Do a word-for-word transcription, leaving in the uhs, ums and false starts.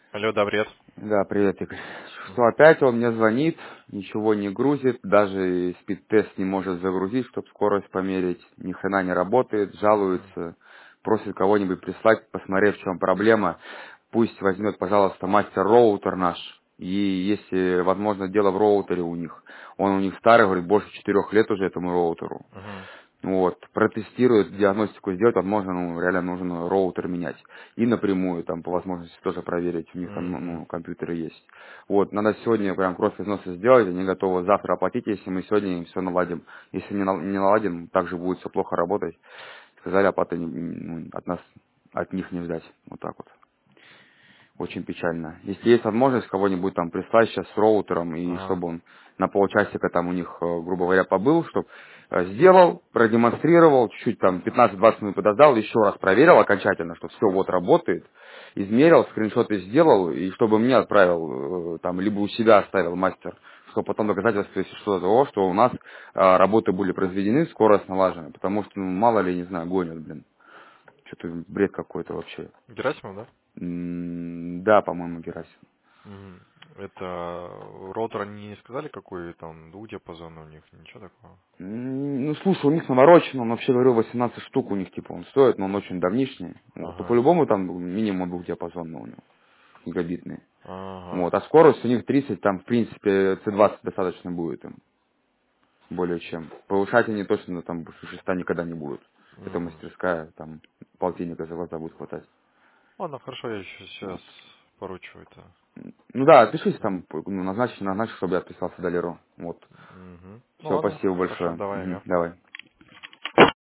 Алло, да, привет. Да, привет, Игорь. Что Мгм. опять он мне звонит, ничего не грузит, даже спид-тест не может загрузить, чтобы скорость померить, ни хрена не работает, Мгм. жалуется, просит кого-нибудь прислать, посмотреть, в чем проблема. Пусть возьмет, пожалуйста, мастер-роутер наш, и если, возможно, дело в роутере у них. Он у них старый, говорит, больше четырех лет уже этому роутеру. Мгм. Вот, протестирует, диагностику сделать, возможно, ну, реально нужно роутер менять. И напрямую, там, по возможности тоже проверить, у них там, Мгм. ну, компьютеры есть. Вот, надо сегодня прям кровь-износы сделать, они готовы завтра оплатить, если мы сегодня им все наладим. Если не, нал- не наладим, также будет все плохо работать. Сказали, оплаты не- ну, от нас, от них не ждать. Вот так вот. Очень печально. Если есть возможность кого-нибудь там прислать сейчас с роутером, и Ага. чтобы он на полчасика там у них, э, грубо говоря, побыл, чтобы сделал, продемонстрировал, чуть-чуть там пятнадцать-двадцать минут подождал, еще раз проверил окончательно, что все вот работает, измерил, скриншоты сделал, и чтобы мне отправил, э, там, либо у себя оставил мастер, чтобы потом доказательство, если что, того, что у нас а, работы были произведены, скорость налажена, потому что, ну, мало ли, не знаю, гонят, блин. Что-то бред какой-то вообще. Герасимов, да? М, Да, по-моему, Герасим. Мгм. Это роутер они не сказали, какой там двухдиапазонный у них, ничего такого? М, Ну, слушай, у них наворочено, он вообще говорил, восемнадцать штук у них, типа, он стоит, но он очень давнишний. Вот. То Ага. по-любому там минимум двухдиапазонный у него, гигабитный. Ага. Вот. А скорость у них тридцать, там, в принципе, си двадцать достаточно будет им, более чем. Повышать они точно там шеста никогда не будут. Это Мгм. мастерская, там, полтинника за глаза будет хватать. Ладно, хорошо, я еще сейчас Вот. поручу это. Ну да, отпишись Мгм. там, ну, назначь, назначь, чтобы я отписался Долеру. Вот. Мгм. Ну Все, ладно, спасибо хорошо, большое. давай, Мгм, ага. давай.